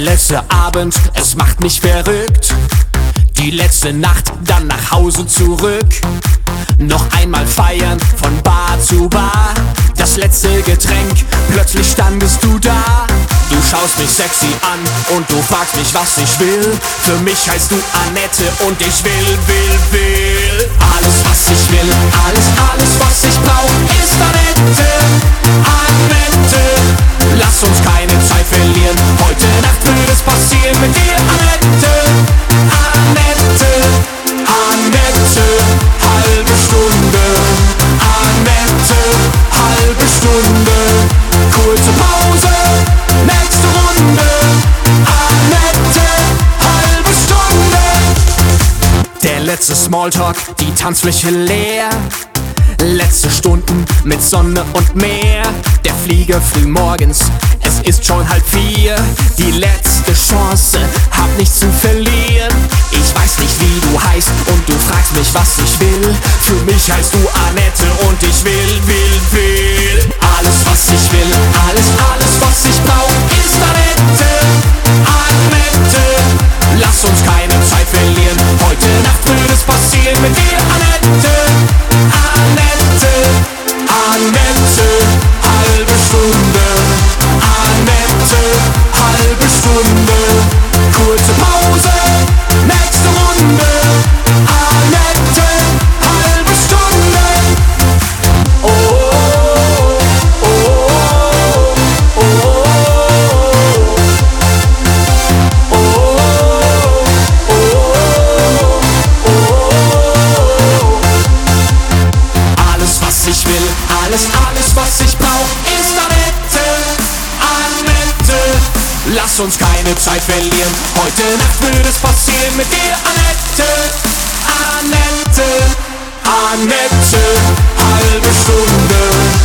letzte Abend, es macht mich verrückt. Die letzte Nacht, dann nach Hause zurück. Noch einmal feiern, von Bar zu Bar. Das letzte Getränk, plötzlich standest du da. Du schaust mich sexy an und du fragst mich, was ich will. Für mich heißt du Annette und ich will alles, was ich will, alles, was ich brauch, ist Annette, Annette. Lass uns keine Zeit verlieren, heute Nacht wird es passieren mit dir, Annette, Annette, Annette, halbe Stunde, Annette, halbe Stunde, kurze Pause, nächste Runde, Annette, halbe Stunde. Der letzte Smalltalk, die Tanzfläche leer. Letzte Stunden mit Sonne und Meer. Der Flieger früh morgens, es ist schon 3:30. Die letzte Chance, hab nichts zu verlieren. Ich weiß nicht, wie du heißt und du fragst mich, was ich will. Für mich heißt du Annette und ich will alles, was ich will, alles, was ich brauch, ist Annette, Annette. Lass uns keine Zeit verlieren, heute Nacht wird es passieren mit dir, Annette, Annette, Annette, halbe Stunde, Annette, halbe Stunde, kurze Pause, nächste Runde, Annette, halbe Stunde. Oh, oh, oh, oh, oh, oh, oh, oh. Alles, was ich will, alles, was ich brauch, ist Annette, Annette. Lass uns keine Zeit verlieren, heute Nacht wird es passieren mit dir, Annette, Annette, Annette, halbe Stunde.